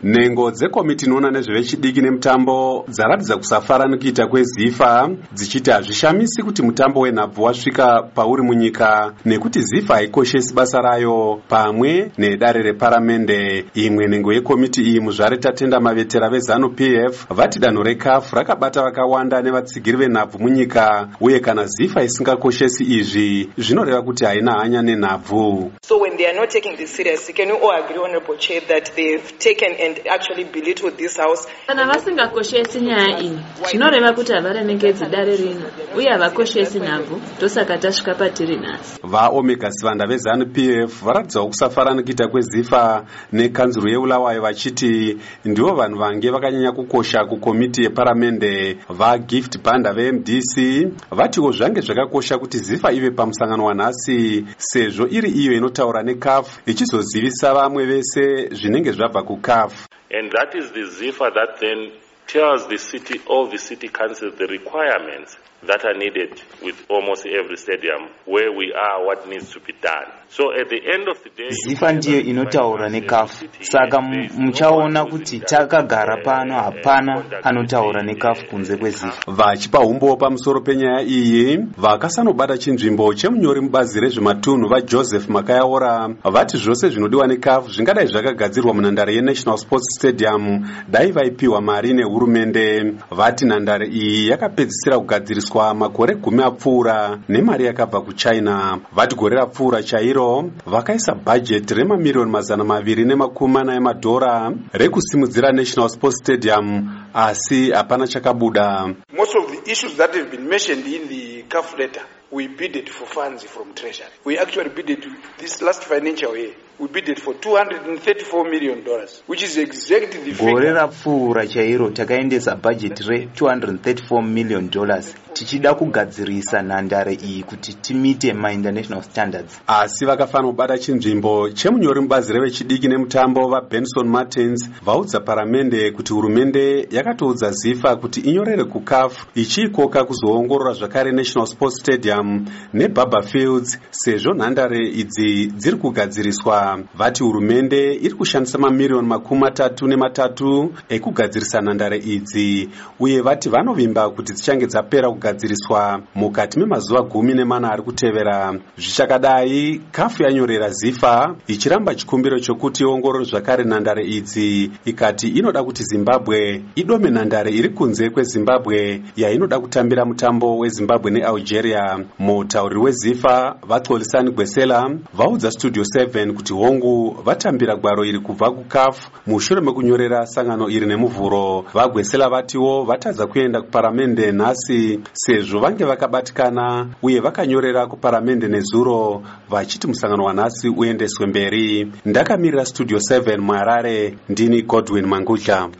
Nhengo dzekomiti inoona nezvevechidiki nemutambo dzaratidza kusafara nekuita kweZIFA, dzichiti hazvishamisi kuti mutambo wenhabvu wasvika pauri munyika nekuti ZIFA haikoshesi basa rayo pamwe nedare reparamende. Imwe nhengo yekomiti iyi muzvare Tatenda Mavetera veZANU PF vati danho reCAF rakabata vakawanda nevatsigiri venhabvu munyika, uye kana ZIFA isingakoshesi izvi zvinoreva kuti haina hanya nenhabvu. So when they are not taking this seriously, can you all agree, Honorable Chair, that they've taken and actually belittled this house? Kana vasingakoshesi nyaya iyi zvinoreva kuti havaremekedzi dare rino uye havakoshesi nhabvu, ndosaka tasvika patiri nhasi. VaOmega Sivanda veZANU PF varatidzawo kusafara nekuita kweZIFA nekanzuro yeBulawayo vachiti ndivo vanhu vange vakanyanya kukosha kukomiti yeparamende. VaGift Banda veMDC vatiwo zvange zvakakosha kuti ZIFA ive pamusangano wanhasi sezvo iri iyo inotaura neCAF ichizozivisa vamwe vese zvinenge zvabva kuCAF. And that is the ZIFA that then tells the city, all the city councils, the requirements that are needed with almost every stadium, where we are, what needs to be done. So at the end of the day, ZIFA ndiyo inotaura neCAF. Saka muchaona kuti takagara pano hapana anotaura neCAF kunze kweZIFA. Vachipa umbo pamusoro penyaya iyi, vakasanobata chinzvimbo chemunyori mubazi rezvematunhu vaJoseph Makayaora vati zvose zvinodiwa neCAF zvingadai zvakagadzirwa munhandare yeNational Sports Stadium dai vaipiwa mari nehurumende. Vati nhandare iyi yakapedzisira kugadziriswa makore 10 apfuura nemari yakabva kuChina. Vati gore rapfuura chairo vakaisa bhajeti remamiliyoni 240 emadhora rekusimudzira National Sports Stadium, asi hapana chakabuda. Most of the issues that have been mentioned in the CAF letter, we bidded for funds from Treasury. We actually bidded this last financial year. We bidded for $234 million, which is exactly the figure. Gore rapfuura chairo takaendesa budget $234 million tichida kugadzirisa nhandare iyi kuti timite international standards. Asi vakafanira kubata chinzvimbo chemunyori mubazi revechidiki nemutambo vaBenson Martins vaudza paramende kuti hurumende yakatoudza ZIFA kuti inyorere kuCAF ichikoka kuzoongorora zvakare National Sports Stadium neBaba Fields sezvo nhandare idzi dziri kugadziriswa. Vati hurumende iri kushandisa mamiliyoni 33 ekugadzirisa nhandare idzi, uye vati vanovimba kuti dzichange dzapera kugadziriswa mukati memazuva 14 ari kutevera. Zvichakadai, CAF yanyorera ZIFA ichiramba chikumbiro chokuti iongorore zvakare nhandare idzi, ikati inoda kuti Zimbabwe idome nhandare iri kunze kweZimbabwe yainoda kutambira mutambo weZimbabwe neAlgeria. Mutauriri weZIFA vaXolisani Gwesela vaudza Studio 7 kuti hongu vatambira gwaro iri kubva kuCAF mushure mekunyorera sangano iri nemuvhuro. VaGwesela vatiwo vatadza kuenda kuparamende nhasi sezvo vange vakabatikana uye vakanyorera kuparamende nezuro vachiti musangano wanhasi uendeswe mberi. Ndakamirira Studio 7 muHarare, ndini Godwin Mangudla.